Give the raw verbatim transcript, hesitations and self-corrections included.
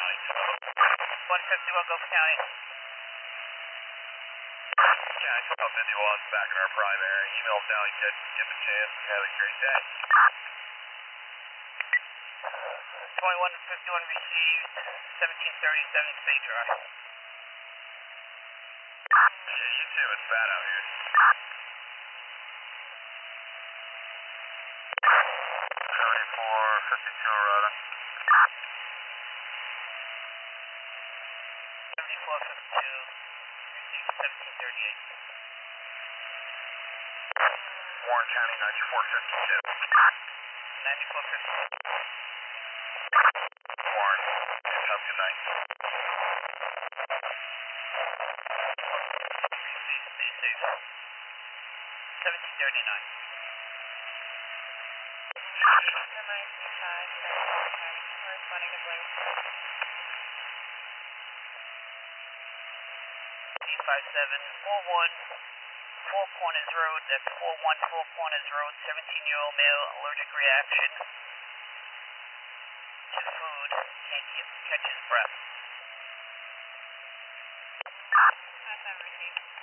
County. one fifty-one Gulf County. County two fifty-one, back in our primary. Email them now, you get, get the chance. Have a great day. twenty-one fifty-one received, seventeen thirty-seven Spade Drive. Yeah, you too, it's bad out here. seventy-four fifty-two, Rhoda. seventy-four fifty-two received, seventeen thirty-eight. Warren County ninety-four fifty-two. ninety-four fifty-two. Warren, have a good night. Received, stay safe. seventeen thirty-nine. nine three five, South County, corresponding to Blaine. eight five seven, four one, Four Corners Road, that's four one Four Corners Road, seventeen-year-old male, allergic reaction to food, can't keep, catch his breath. five seven received.